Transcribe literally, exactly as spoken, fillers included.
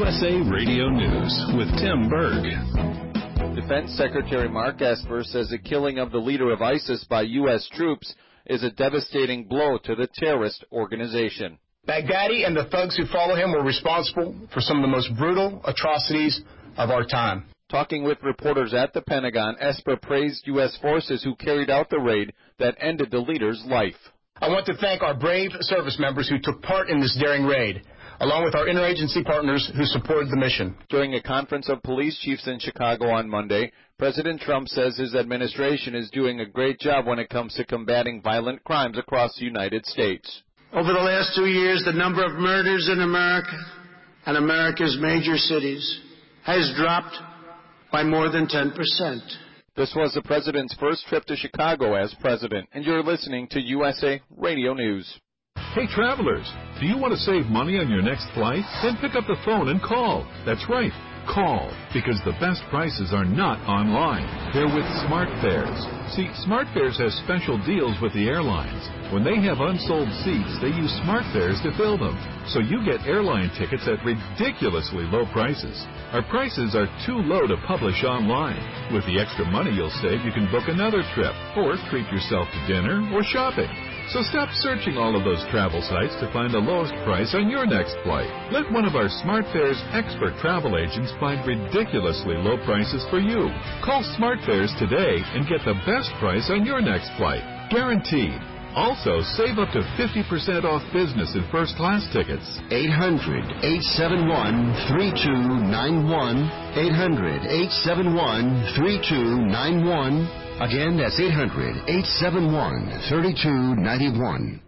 S A Radio News with Tim Berg. Defense Secretary Mark Esper says the killing of the leader of ISIS by U S troops is a devastating blow to the terrorist organization. Baghdadi and the thugs who follow him were responsible for some of the most brutal atrocities of our time. Talking with reporters at the Pentagon, Esper praised U S forces who carried out the raid that ended the leader's life. I want to thank our brave service members who took part in this daring raid, along with our interagency partners who supported the mission. During a conference of police chiefs in Chicago on Monday, President Trump says his administration is doing a great job when it comes to combating violent crimes across the United States. Over the last two years, the number of murders in America and America's major cities has dropped by more than ten percent. This was the president's first trip to Chicago as president, and you're listening to U S A Radio News. Hey, travelers, do you want to save money on your next flight? Then pick up the phone and call. That's right, call, because the best prices are not online. They're with SmartFares. See, SmartFares has special deals with the airlines. When they have unsold seats, they use SmartFares to fill them. So you get airline tickets at ridiculously low prices. Our prices are too low to publish online. With the extra money you'll save, you can book another trip or treat yourself to dinner or shopping. So stop searching all of those travel sites to find the lowest price on your next flight. Let one of our SmartFares expert travel agents find ridiculously low prices for you. Call SmartFares today and get the best price on your next flight. Guaranteed. Also, save up to fifty percent off business and first-class tickets. eight hundred, eight seven one, three two nine one. eight hundred, eight seven one, three two nine one. Again, that's eight hundred, eight seven one, three two nine one.